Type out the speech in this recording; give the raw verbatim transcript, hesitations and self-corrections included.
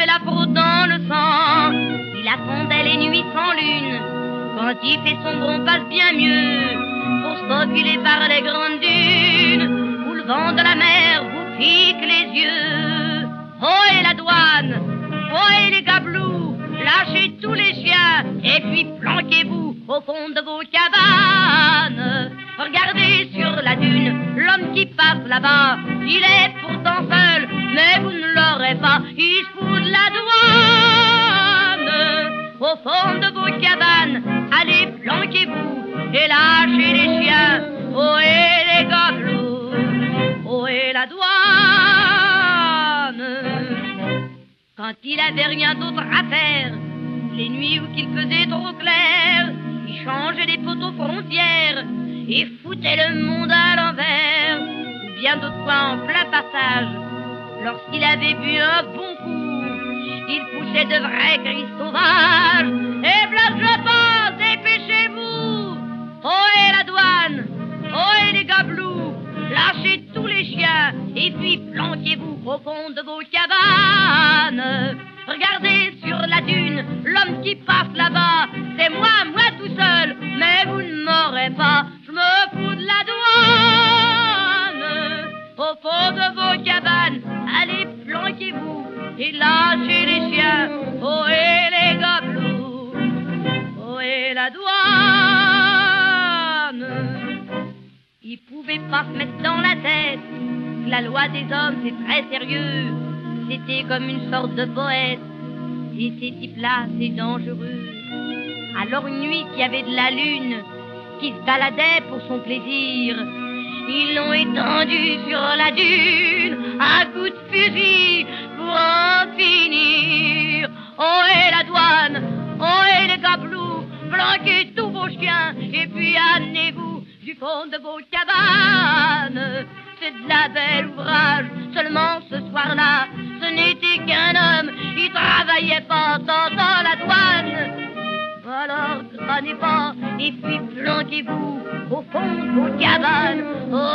et la fraude dans le sang. Il attendait les nuits sans lune. Quand il fait sombre, on passe bien mieux pour s'enfiler par les grandes dunes où le vent de la mer vous pique les yeux. Oh, et la douane, oh, et les gablous, lâchez tous les chiens et puis planquez-vous au fond de vos cabanes. Regardez sur la dune l'homme qui passe là-bas. Il est pourtant seul, mais vous ne l'aurez pas. Il se fout de la douane. Au fond de vos cabanes, allez planquez-vous et lâchez les chiens. Oh, et les gabelots, oh, et la douane. Quand il avait rien d'autre à faire, les nuits où qu'il faisait trop clair, il changeait les poteaux frontières et foutait le monde à l'envers. Ou bien d'autres fois en plein passage, lorsqu'il avait bu un bon coup, il poussait de vrais cris sauvages. Et place je passe, dépêchez-vous. Oh, et la douane, oh, et les gabeloux, lâchez tous les chiens et puis planquez-vous au fond de vos cabanes. Regardez sur la dune l'homme qui passe là-bas. C'est moi, moi tout seul, mais vous ne m'aurez pas. Je me fous de la douane. Au fond de vos cabanes, allez planquez-vous et lâchez les chiens. Oh, et les gabeloux, oh, et la douane. Ils pouvaient pas se mettre dans la tête que la loi des hommes c'est très sérieux. C'était comme une sorte de poète. Et ces types-là, c'est dangereux. Alors une nuit qu'il y avait de la lune qui se baladait pour son plaisir, ils l'ont étendu sur la dune à coups de fusil pour en finir. Oh, et la douane, oh, et les gabeloux, planquez tous vos chiens et puis amenez-vous du fond de vos cabanes. C'est de la belle ouvrage, seulement ce soir-là, ce n'était qu'un homme, il travaillait pas tant dans la douane. Alors crânez pas et puis planquez-vous au fond de vos cabanes. Oh,